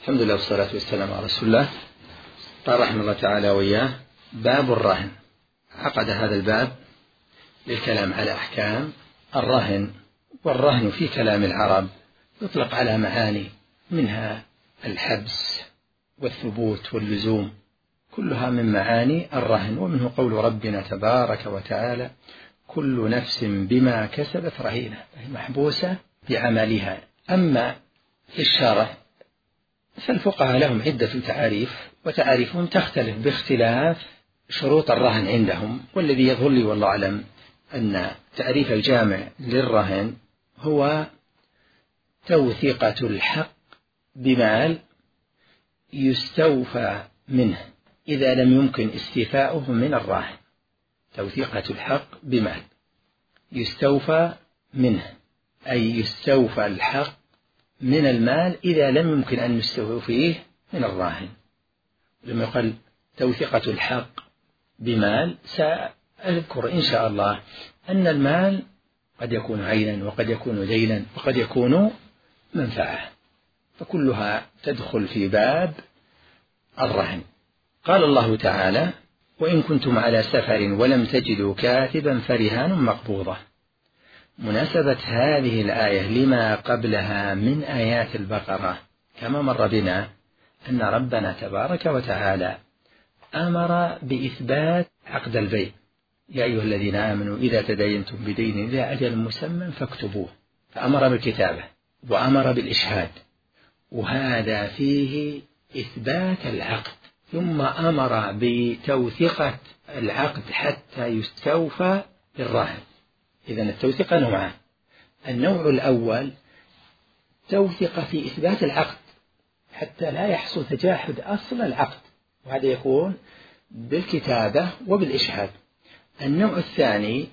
الحمد لله والصلاة والسلام على رسول الله. قال رحمه الله تعالى وإياه: باب الرهن. عقد هذا الباب للكلام على أحكام الرهن. والرهن في كلام العرب يطلق على معاني، منها الحبس والثبوت واللزوم، كلها من معاني الرهن. ومنه قول ربنا تبارك وتعالى: كل نفس بما كسبت رهينة، محبوسة بعملها. أما في الشرع فالفقهاء لهم عدة تعاريف، وتعاريفهم تختلف باختلاف شروط الرهن عندهم. والذي يظهر لي والله أعلم أن تعريف الجامع للرهن هو توثيقة الحق بمال يستوفى منه إذا لم يمكن استيفاؤه من الراهن. توثيقة الحق بمال يستوفى منه، أي يستوفى الحق من المال إذا لم يمكن أن نستوفيه من الراهن. لما يقال توثيقة الحق بمال، سأذكر إن شاء الله أن المال قد يكون عينا، وقد يكون دينا، وقد يكون منفعة، فكلها تدخل في باب الرهن. قال الله تعالى: وإن كنتم على سفر ولم تجدوا كاتبا فرهان مقبوضة. مناسبة هذه الآية لما قبلها من آيات البقرة كما مر بنا أن ربنا تبارك وتعالى أمر بإثبات عقد البيع: يا أيها الذين آمنوا إذا تداينتم بدين إلى أجل مسمى فاكتبوه. فأمر بالكتابة وأمر بالإشهاد، وهذا فيه إثبات العقد. ثم أمر بتوثيقة العقد حتى يستوفى بالراهن. إذن التوثيقة نوعان: النوع الأول توثيقة في إثبات العقد حتى لا يحصل تجاحد أصل العقد، وهذا يكون بالكتابة وبالإشهاد. النوع الثاني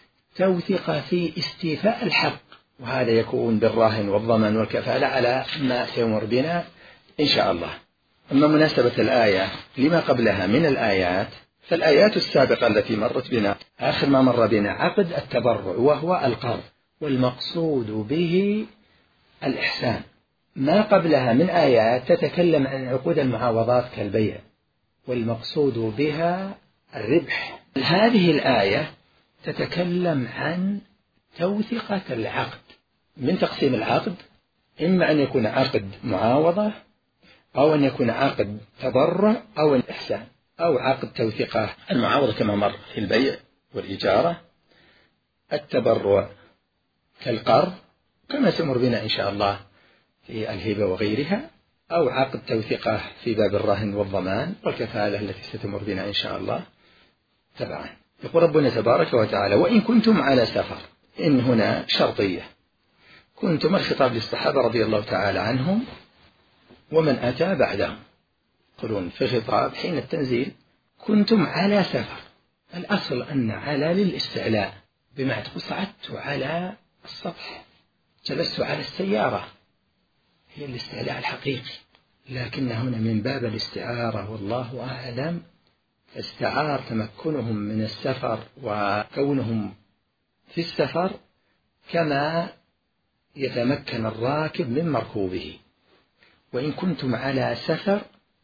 توثيقة في استيفاء الحق، وهذا يكون بالراهن والضمان والكفالة على ما سيمر بنا إن شاء الله. أما مناسبة الآية لما قبلها من الآيات، فالآيات السابقة التي مرت بنا آخر ما مر بنا عقد التبرع وهو القرض، والمقصود به الإحسان. ما قبلها من آيات تتكلم عن عقود المعاوضات كالبيع، والمقصود بها الربح. هذه الآية تتكلم عن توثيقة العقد. من تقسيم العقد إما أن يكون عقد معاوضة، أو أن يكون عقد تبرع، أو الإحسان، أو عقد توثيقة. المعاوضة كما مر في البيع والإجارة، التبرع كالقرض كما سيمر بنا إن شاء الله في الهبة وغيرها، أو عقد توثيقة في باب الرهن والضمان والكفالة التي ستمر بنا إن شاء الله تبعا. يقول ربنا تبارك وتعالى: وإن كنتم على سفر. إن هنا شرطية. كنتم الخطاب للصحابة رضي الله تعالى عنهم ومن أتى بعدهم. يقولون في الخطاب حين التنزيل: كنتم على سفر. الأصل أن على للاستعلاء، بمعنى تقول صعدت على السطح، جلست على السيارة، هي الاستعلاء الحقيقي. لكن هنا من باب الاستعارة والله أعلم، استعار تمكنهم من السفر وكونهم في السفر كما يتمكن الراكب من مركوبه. وإن كنتم على سفر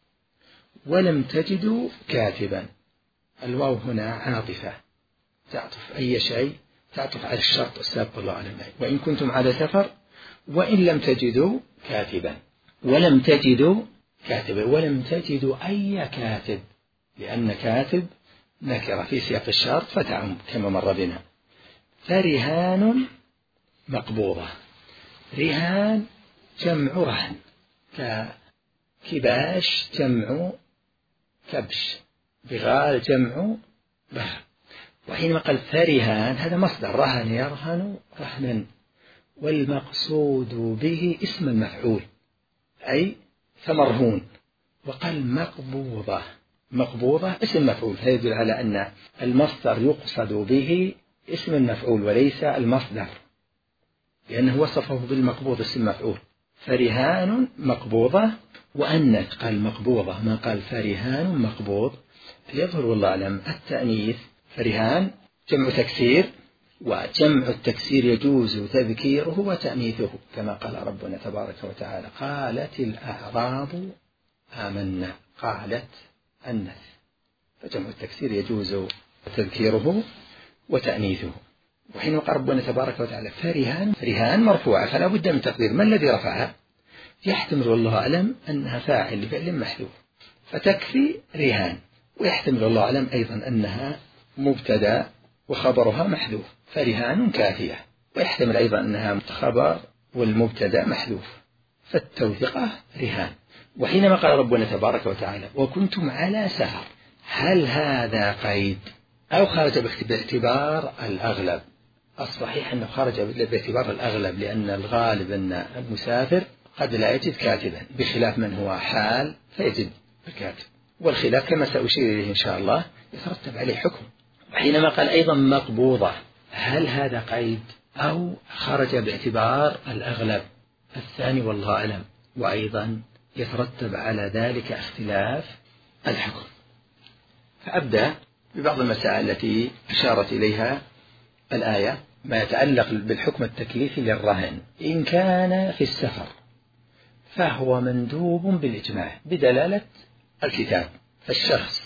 ولم تجدوا كاتبا. الواو هنا عاطفة تعطف أي شيء، تعطف على الشرط السابق الله أعلم. وإن كنتم على سفر وإن لم تجدوا كاتبا. ولم تجدوا كاتبا، ولم تجدوا أي كاتب، لأن كاتب نكرة في سياق الشرط فتعم كما مر بنا. فرهان مقبوضة. رهان جمع رهن، ككباش جمع كبش، بغال جمع بغل. وحينما قال فرهان هذا مصدر رهن يرهن رهنا، والمقصود به اسم المفعول أي فمرهون. وقال مقبوضة. مقبوضة اسم مفعول، فيدل على أن المصدر يقصد به اسم المفعول وليس المصدر، لأنه وصفه بالمقبوض اسم مفعول. فرهان مقبوضة، وأنك قال مقبوضة ما قال فرهان مقبوض، فيظهر والله أعلم التأنيث. فرهان جمع تكسير وجمع التكسير يجوز تذكيره وتأنيثه كما قال ربنا تبارك وتعالى قالت الأعراب آمنا، قالت أنث، فجمع التكسير يجوز تذكيره وتأنيثه. وحين قال ربنا تبارك وتعالى فرهان مرفوعة، فلا بد من تقدير ما الذي رفعها، يحتمل والله أعلم أنها فاعل لفعل محذوف فتكفي رهان، ويحتمل والله أعلم أيضا أنها مبتدأ وخبرها محذوف فرهان كافية، ويحتمل أيضا أنها خبر والمبتدأ محذوف فالتوثقة رهان. وحينما قال ربنا تبارك وتعالى وكنتم على سفر، هل هذا قيد أو خرج باعتبار الأغلب؟ الصحيح أنه خرج باعتبار الأغلب، لأن الغالب أن المسافر قد لا يجد كاتبا بخلاف من هو حال فيجد الكاتب، والخلاف كما سأشير إليه إن شاء الله يترتب عليه حكم. وحينما قال أيضا مقبوضة، هل هذا قيد أو خرج باعتبار الأغلب؟ الثاني والله أعلم، وأيضا يترتب على ذلك اختلاف الحكم. فأبدأ ببعض المسائل التي أشارت إليها الآية ما يتعلق بالحكم التكليفي للرهن. إن كان في السفر فهو مندوب بالإجماع بدلالة الكتاب، فالشخص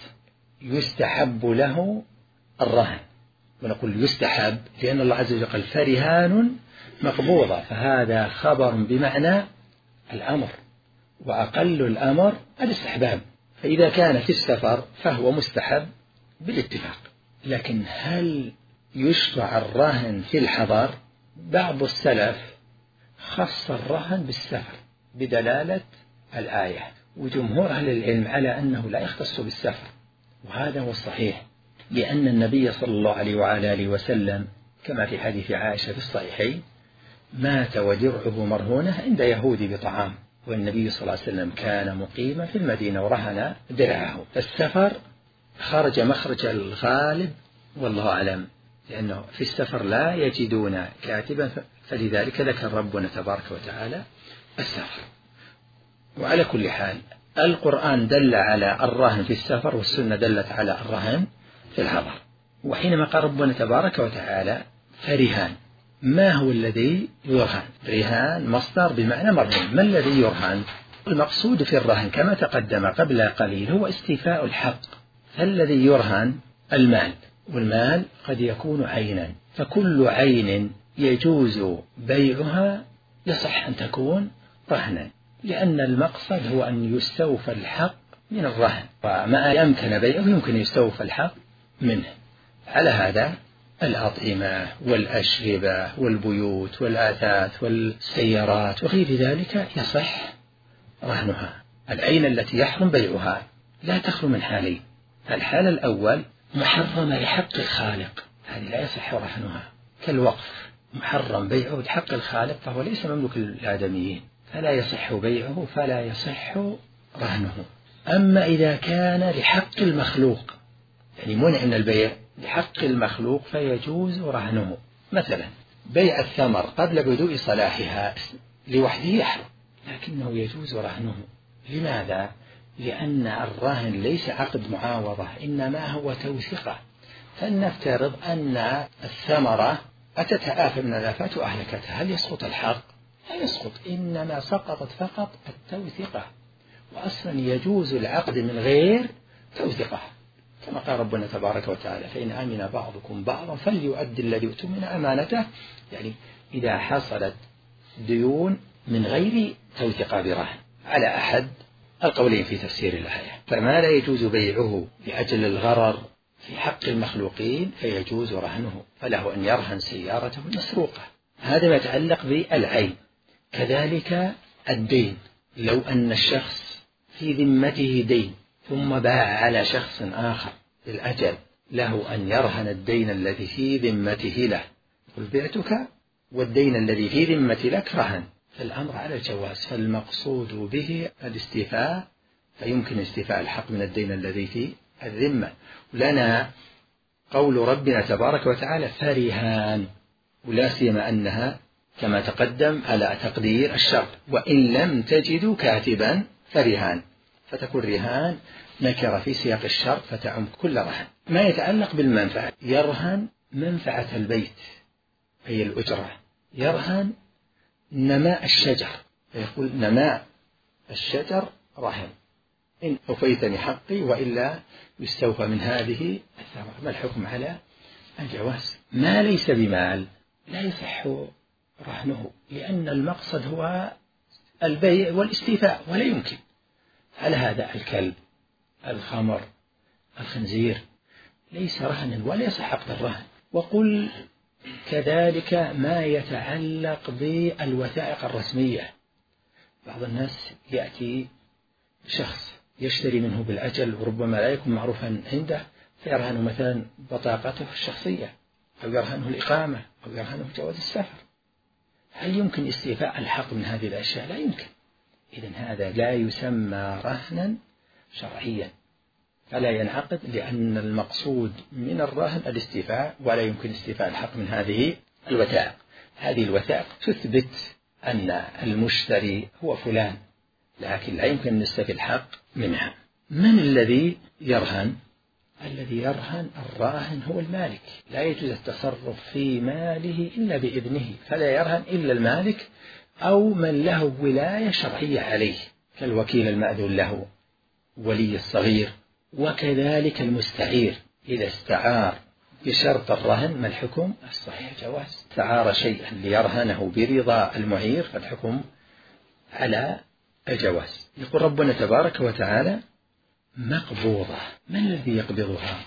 يستحب له الرهن، ونقول يستحب لأن الله عز وجل قال فرهان مقبوضة، فهذا خبر بمعنى الأمر، وأقل الأمر الاستحباب، فإذا كان في السفر فهو مستحب بالاتفاق. لكن هل يشرع الرهن في الحضر؟ بعض السلف خص الرهن بالسفر بدلالة الآية، وجمهور أهل العلم على أنه لا يختص بالسفر، وهذا هو الصحيح، لأن النبي صلى الله عليه وعلى آله وسلم كما في حديث عائشة في الصحيحين مات ودرعه مرهونة عند يهودي بطعام، والنبي صلى الله عليه وسلم كان مقيما في المدينة ورهن درعه. فالسفر خرج مخرج الغالب والله أعلم، لأنه في السفر لا يجدون كاتبا، فلذلك ذكر ربنا تبارك وتعالى السفر. وعلى كل حال القرآن دل على الرهن في السفر، والسنة دلت على الرهن في الحضر. وحينما قال ربنا تبارك وتعالى فرهان، ما هو الذي يرهن؟ رهان مصدر بمعنى مرهون. ما الذي يرهن؟ المقصود في الرهن كما تقدم قبل قليل هو استيفاء الحق، فالذي يرهن المال، والمال قد يكون عينا، فكل عين يجوز بيعها يصح أن تكون رهنا، لأن المقصد هو أن يستوفى الحق من الرهن، وما يمكن بيعه يمكن يستوفى الحق منه. على هذا الأطعمة والأشربة والبيوت والآثاث والسيارات وغير ذلك يصح رهنها. العين التي يحرم بيعها لا تخلو من حالين: الحال الأول محرمة لحق الخالق، هذه لا يصح رهنها، كالوقف محرم بيعه لحق الخالق فهو ليس مملوك للآدميين، فلا يصح بيعه فلا يصح رهنه. أما إذا كان لحق المخلوق، يعني منع من البيع لحق المخلوق، فيجوز رهنه. مثلا بيع الثمر قبل بدء صلاحها لوحده يحرم، لكنه يجوز رهنه. لماذا؟ لأن الرهن ليس عقد معاوضة، إنما هو توثيقة. فلنفترض أن الثمرة أتتها آفة من الآفات وأهلكتها، هل يسقط الحق؟ لا يسقط، إنما سقطت فقط التوثيقة، وأصلا يجوز العقد من غير توثيقة، كما قال ربنا تبارك وتعالى فإن آمن بعضكم بعضا فليؤدي الذي اؤتمن أمانته. يعني إذا حصلت ديون من غير توثيقة برهن على أحد القولين في تفسير الآية، فما لا يجوز بيعه لأجل الغرر في حق المخلوقين فيجوز رهنه، فله أن يرهن سيارته المسروقة. هذا ما يتعلق بالعين. كذلك الدين، لو أن الشخص في ذمته دين ثم باع على شخص آخر للأجل، له أن يرهن الدين الذي في ذمته له، قل بعتك والدين الذي في ذمتي لك رهن، فالأمر على الجواز، فالمقصود به الاستيفاء، فيمكن استيفاء الحق من الدين الذي في الذمة. لنا قول ربنا تبارك وتعالى فرهان، ولا سيما أنها كما تقدم على تقدير الشرط، وإن لم تجدوا كاتبا فرهان، فتكون رهان نكرة في سياق الشرط فتعم كل رهن. ما يتعلق بالمنفعة، يرهن منفعة البيت أي الأجرة، يرهن نماء الشجر، فيقول نماء الشجر رهن، إن أوفيتني حقي وإلا يستوفى من هذه الثمرة. ما الحكم على الجواز؟ ما ليس بمال لا يصح رهنه، لأن المقصد هو البيع والاستيفاء، ولا يمكن على هذا الكلب، الخمر، الخنزير ليس رهنا ولا يصح عقد الرهن. وقل كذلك ما يتعلق بالوثائق الرسمية. بعض الناس يأتي شخص يشتري منه بالأجل وربما لا يكون معروفا عنده، فيرهن مثلا بطاقته الشخصية، أو يرهنه الإقامة، أو يرهنه جواز السفر. هل يمكن استيفاء الحق من هذه الأشياء؟ لا يمكن. إذن هذا لا يسمى رهنا شرعيا، فلا ينعقد، لأن المقصود من الرهن الاستيفاء، ولا يمكن استيفاء الحق من هذه الوثائق. هذه الوثائق تثبت أن المشتري هو فلان، لكن لا يمكن أن نستفي الحق منها. من الذي يرهن؟ الذي يرهن الراهن هو المالك، لا يجوز التصرف في ماله إلا بإذنه، فلا يرهن إلا المالك أو من له ولاية شرعية عليه، كالوكيل المأذون له، ولي الصغير، وكذلك المستعير إذا استعار بشرط الرهن. ما الحكم؟ الصحيح جواز. استعار شيئا ليرهنه برضا المعير فالحكم على الجواز. يقول ربنا تبارك وتعالى مقبوضة. من الذي يقبضها؟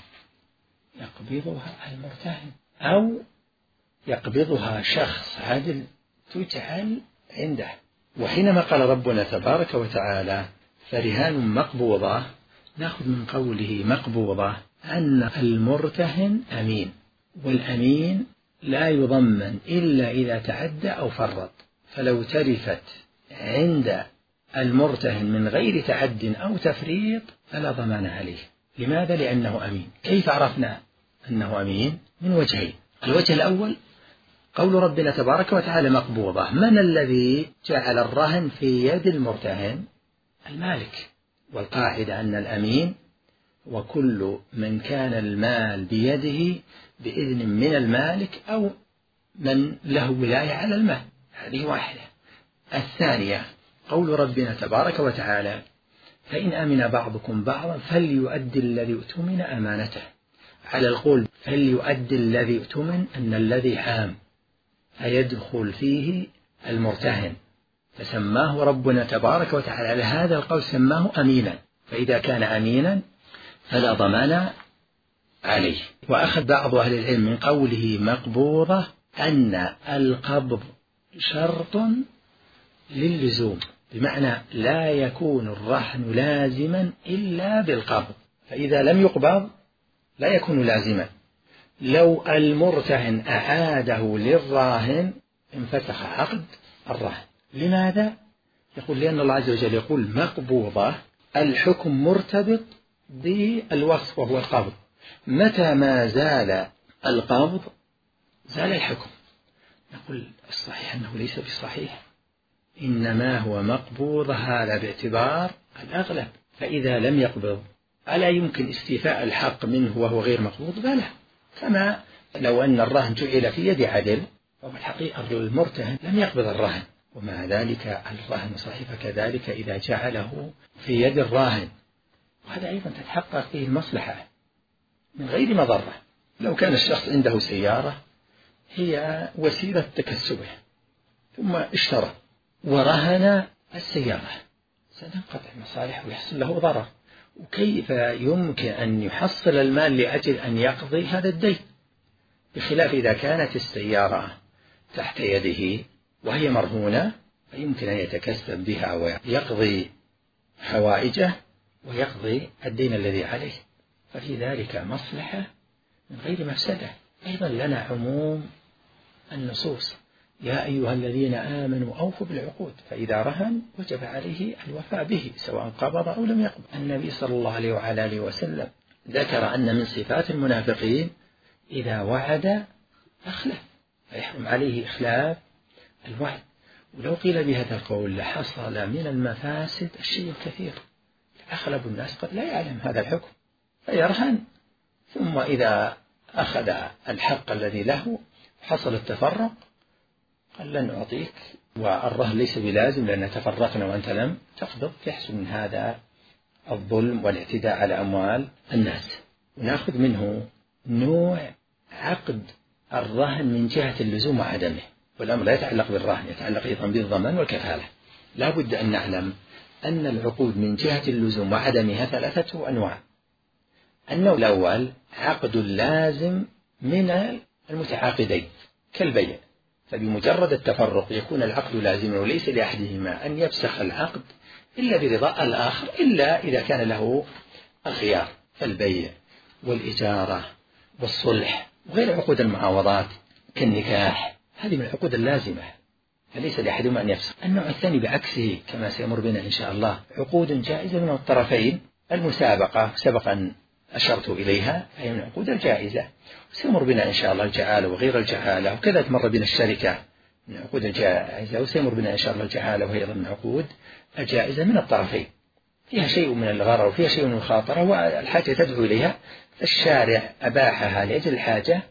يقبضها المرتهن، أو يقبضها شخص عدل تجعل عنده. وحينما قال ربنا تبارك وتعالى فرهان مقبوضة، نأخذ من قوله مقبوضة أن المرتهن أمين، والأمين لا يضمن إلا إذا تعدى أو فرط، فلو ترفت عند المرتهن من غير تعد أو تفريط فلا ضمان عليه. لماذا؟ لأنه أمين. كيف عرفنا أنه أمين؟ من وجهين. الوجه الأول قول ربنا تبارك وتعالى مقبوضة. من الذي جعل الرهن في يد المرتهن؟ المالك. والقاعدة أن الأمين وكل من كان المال بيده بإذن من المالك أو من له ولاية على المال. هذه واحدة. الثانية قول ربنا تبارك وتعالى فإن أمن بعضكم بعضا فليؤدي الذي اؤتمن أمانته. على القول فليؤدي الذي اؤتمن أن الذي عام فيدخل فيه المرتهن، فسماه ربنا تبارك وتعالى على هذا القول سماه أمينا، فإذا كان أمينا فلا ضمان عليه. وأخذ بعض أهل العلم من قوله مقبوضة أن القبض شرط للزوم، بمعنى لا يكون الرهن لازما إلا بالقبض، فإذا لم يقبض لا يكون لازما. لو المرتهن أعاده للراهن انفسخ عقد الرهن. لماذا؟ يقول لأن الله عز وجل يقول مقبوضة، الحكم مرتبط بالوصف وهو القبض، متى ما زال القبض زال الحكم. نقول الصحيح أنه ليس بصحيح، إنما هو مقبوضة هذا باعتبار الأغلب، فإذا لم يقبض ألا يمكن استيفاء الحق منه وهو غير مقبوض؟ بلى، كما لو أن الرهن جعل في يد عدل فهو الحقيقة المرتهن لم يقبض الرهن، ومع ذلك الرهن صحيح كذلك إذا جعله في يد الراهن، وهذا أيضا تتحقق فيه المصلحة من غير مضرة. لو كان الشخص عنده سيارة هي وسيلة تكسبه ثم اشترى ورهن السيارة، سننقطع المصالح ويحصل له ضرر، وكيف يمكن أن يحصل المال لأجل أن يقضي هذا الدين؟ بخلاف إذا كانت السيارة تحت يده وهي مرهونة فيمكن أن يتكسب بها ويقضي حوائجه ويقضي الدين الذي عليه، ففي ذلك مصلحة من غير مفسدة. أيضا لنا عموم النصوص يا أيها الذين آمنوا أوفوا بالعقود، فإذا رهن وجب عليه الوفاء به سواء قبض أو لم يقبض. النبي صلى الله عليه وعلى آله وسلم ذكر أن من صفات المنافقين إذا وعد أخلف، فيحرم عليه إخلاف الوعد. ولو قيل بهذا القول لحصل من المفاسد الشيء الكثير، أغلب الناس قد لا يعلم هذا الحكم فيرهن، ثم إذا أخذ الحق الذي له حصل التفرق قال لن أعطيك، والرهن ليس بلازم لأن تفرقنا وأنت لم تقبض، يحصل من هذا الظلم والاعتداء على أموال الناس. ونأخذ منه نوع عقد الرهن من جهة اللزوم وعدمه، والأمر لا يتعلق بالرهن، يتعلق أيضا بالضمان والكفالة. لا بد أن نعلم أن العقود من جهة اللزوم وعدمها 3 أنواع. النوع الأول عقد لازم من المتعاقدين كالبيع، فبمجرد التفرق يكون العقد لازما، وليس لأحدهما أن يفسخ العقد إلا برضاء الآخر، إلا إذا كان له الخيار، فالبيع والإجارة والصلح وغير عقود المعاوضات كالنكاح، هذه من العقود اللازمة فليس لأحدهما أن يفسخ. النوع الثاني بعكسه كما سيمر بنا إن شاء الله، عقود جائزة من الطرفين، المسابقة سبقا أشرت إليها هي من العقود الجائزة، وسيمر بنا إن شاء الله الجعالة وغير الجعالة، وكذا تمر بنا الشركة من العقود الجائزة، وسيمر بنا إن شاء الله الجعالة وهي أيضا من العقود الجائزة من الطرفين، فيها شيء من الغرر وفيها شيء من المخاطرة والحاجة تدعو إليها، الشارع أباحها لأجل الحاجة،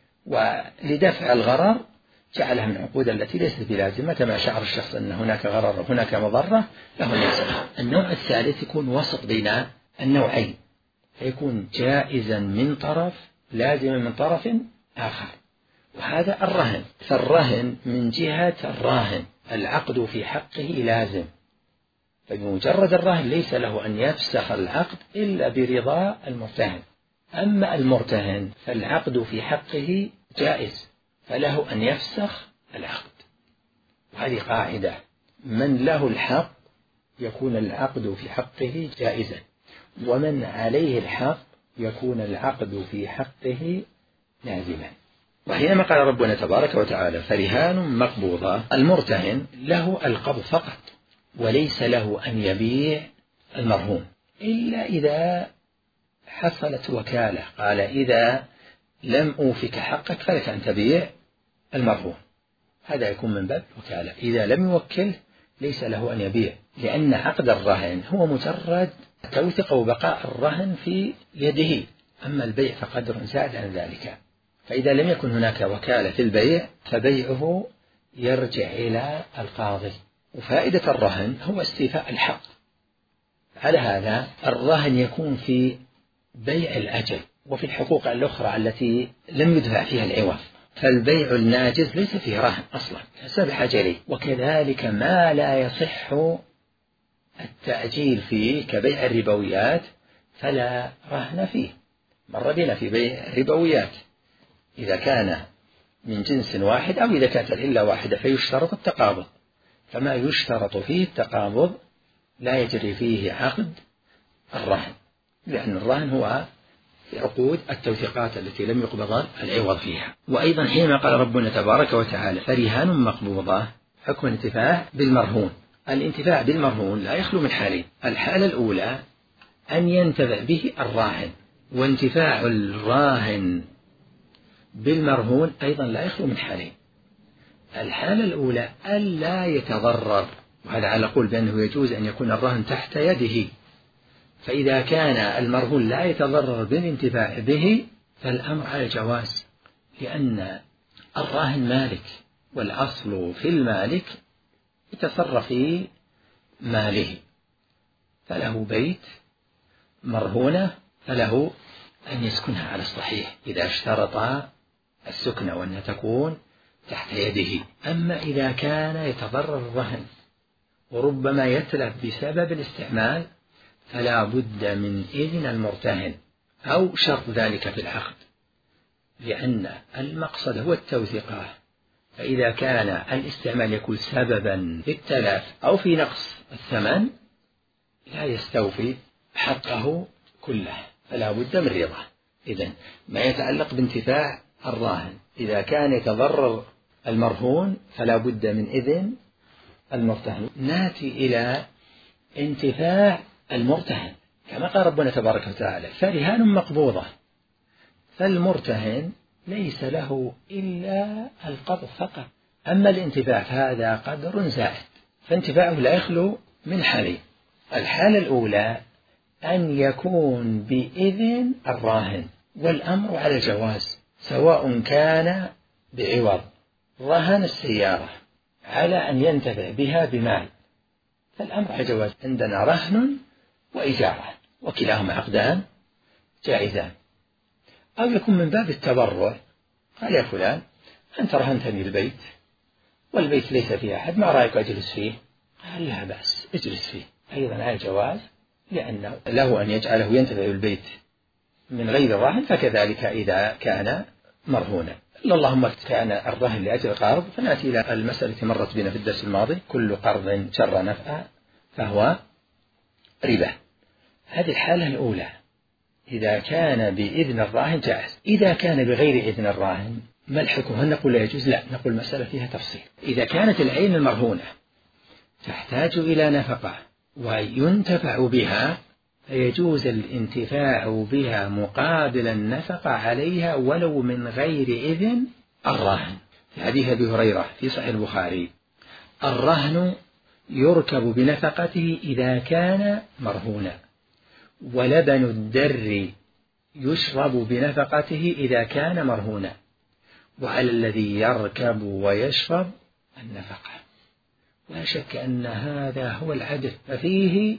ولدفع الغرر جعلها من العقود التي ليست بلازمة، كما شعر الشخص أن هناك غرر وهناك مضرة له النسبة. النوع الثالث يكون وسط بين النوعين، فيكون جائزا من طرف لازما من طرف آخر، وهذا الرهن. فالرهن من جهة الراهن العقد في حقه لازم، فبمجرد الرهن ليس له أن يفسخ العقد إلا برضا المرتهن. أما المرتهن فالعقد في حقه جائز، فله أن يفسخ العقد، وهذه قاعدة، من له الحق يكون العقد في حقه جائزا، ومن عليه الحق يكون العقد في حقه لازما. وحينما قال ربنا تبارك وتعالى فرهان مقبوضة، المرتهن له القبض فقط، وليس له أن يبيع المرهون إلا إذا حصلت وكالة، قال إذا لم أوفك حقك فلك أن تبيع المرهون، هذا يكون من باب وكالة. إذا لم يوكله ليس له أن يبيع، لأن عقد الرهن هو مجرد توثيق وبقاء الرهن في يده، أما البيع فقدر زاد عن ذلك. فإذا لم يكن هناك وكالة في البيع فبيعه يرجع إلى القاضي. وفائدة الرهن هو استيفاء الحق. على هذا الرهن يكون في بيع الأجل وفي الحقوق الأخرى التي لم يدفع فيها العوض، فالبيع الناجز ليس فيه رهن أصلا حسب حجري. وكذلك ما لا يصح التأجيل فيه كبيع الربويات فلا رهن فيه. مر بنا في بيع الربويات إذا كان من جنس واحد أو إذا كانت العلة واحدة فيشترط التقابض، فما يشترط فيه التقابض لا يجري فيه عقد الرهن، لأن الرهن هو في عقود التوثيقات التي لم يقبض العوض فيها. وأيضا حينما قال ربنا تبارك وتعالى فرهان مقبوضة، حكم الانتفاع بالمرهون. الانتفاع بالمرهون لا يخلو من حالين، الحالة الأولى أن ينتفع به الراهن، وانتفاع الراهن بالمرهون أيضا لا يخلو من حالين. الحالة الأولى ألا يتضرر، وهذا على قول بأنه يجوز أن يكون الرهن تحت يده، فإذا كان المرهون لا يتضرر بالانتفاع به فالأمر على الجواز، لأن الراهن مالك، والأصل في المالك يتصرف في ماله، فله بيت مرهونة فله أن يسكنها على الصحيح إذا اشترط السكن وأن تكون تحت يده. أما إذا كان يتضرر الرهن وربما يتلف بسبب الاستعمال فلا بد من إذن المرتهن أو شرط ذلك في العقد، لأن المقصد هو التوثيقة، فإذا كان الاستعمال يكون سببا في التلف أو في نقص الثمن لا يستوفي حقه كله، فلا بد من رضاه. إذن ما يتعلق بانتفاع الراهن إذا كان يتضرر المرهون فلا بد من إذن المرتهن. ناتي إلى انتفاع المرتهن كما قال ربنا تبارك وتعالى فرهان مقبوضة، فالمرتهن ليس له إلا القبض فقط، أما الانتفاع فهذا قدر زائد، فانتفاعه لا يخلو من حالين. الحالة الأولى أن يكون بإذن الراهن، والأمر على الجواز سواء كان بعوض رهن السيارة على أن ينتفع بها بمال، فالأمر على جواز. عندنا رهن وإجارة وكلاهما عقدان جائزان. أو يكون من باب التبرع، قال يا فلان أنت رهنتني البيت والبيت ليس فيه أحد، ما رأيك أجلس فيه؟ قال لا بأس اجلس فيه، أيضا على جواز، لأنه له أن يجعله ينتفع بالبيت من غير الرهن، فكذلك إذا كان مرهونا. اللهم كان الرهن لأجل قرض، فنأتي إلى المسألة مرت بنا في الدرس الماضي: كل قرض جر نفعا فهو ربا. هذه الحالة الأولى إذا كان بإذن الراهن جائز. إذا كان بغير إذن الراهن ما الحكم؟ هل نقول لا يجوز؟ لا، نقول مسألة فيها تفصيل. إذا كانت العين المرهونة تحتاج إلى نفقة وينتفع بها، فيجوز الانتفاع بها مقابل النفقة عليها ولو من غير إذن الراهن. في حديث أبي هريرة في صحيح البخاري: الرهن يركب بنفقته إذا كان مرهونا، ولبن الدر يشرب بنفقته إذا كان مرهونا، وعلى الذي يركب ويشرب النفقة. ولا شك أن هذا هو العدل، ففيه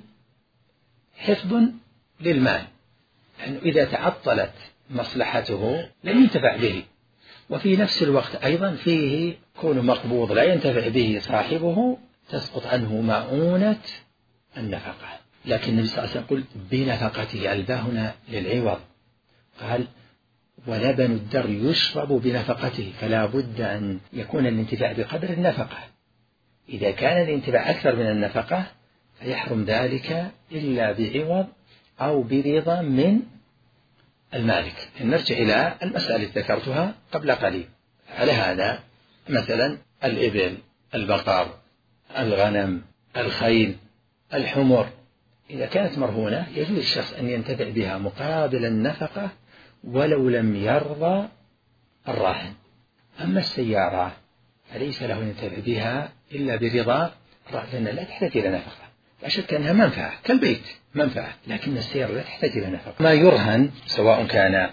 حفظ للمال، لأنه إذا تعطلت مصلحته لم ينتفع به، وفي نفس الوقت أيضا فيه كون مقبوض لا ينتفع به صاحبه، تسقط عنه مؤونة النفقة. لكن النبي صلى الله عليه وسلم يقول بنفقته، الباء هنا للعوض، قال ولبن الدر يشرب بنفقته، فلا بد أن يكون الانتفاع بقدر النفقة. إذا كان الانتفاع أكثر من النفقة فيحرم ذلك إلا بعوض أو برضا من المالك. نرجع إلى المسألة التي ذكرتها قبل قليل. على هذا مثلا الإبل، البقر، الغنم، الخيل، الحمر، إذا كانت مرهونة يجوز الشخص أن ينتفع بها مقابل النفقة ولو لم يرضى الراهن. أما السيارة فليس له أن ينتفع بها إلا برضا الراهن، لأنها لا تحتاج إلى نفقة. لا شك أنها منفعة كالبيت منفعة، لكن السيارة لا تحتاج إلى نفقة. ما يرهن سواء كان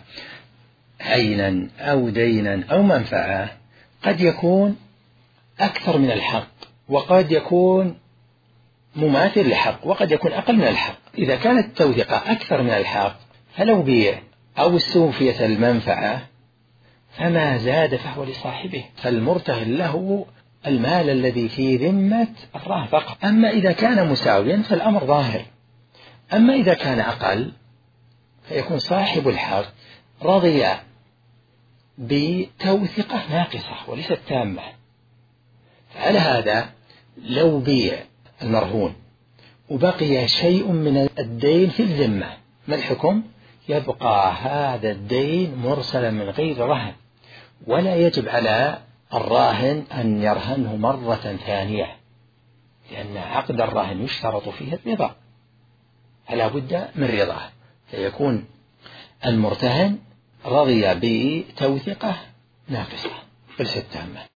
عينا أو دينا أو منفعة قد يكون أكثر من الحق، وقد يكون مماثل للحق، وقد يكون أقل من الحق. إذا كانت التوثيقة أكثر من الحق فلو بيع أو استوفيت المنفعة فما زاد فهو لصاحبه، فالمرتهن له المال الذي في ذمة الراهن فقط. أما إذا كان مساويا فالأمر ظاهر. أما إذا كان أقل فيكون صاحب الحق رضي بتوثقة ناقصة وليست تامة. فعلى هذا لو بيع المرهون وبقي شيء من الدين في الذمة، ما الحكم؟ يبقى هذا الدين مرسلا من غير رهن، ولا يجب على الراهن أن يرهنه مرة ثانية، لأن عقد الراهن يشترط فيه الرضا، فلا بد من رضاه، فيكون المرتهن رضي بتوثقة ناقصة وليست تامة.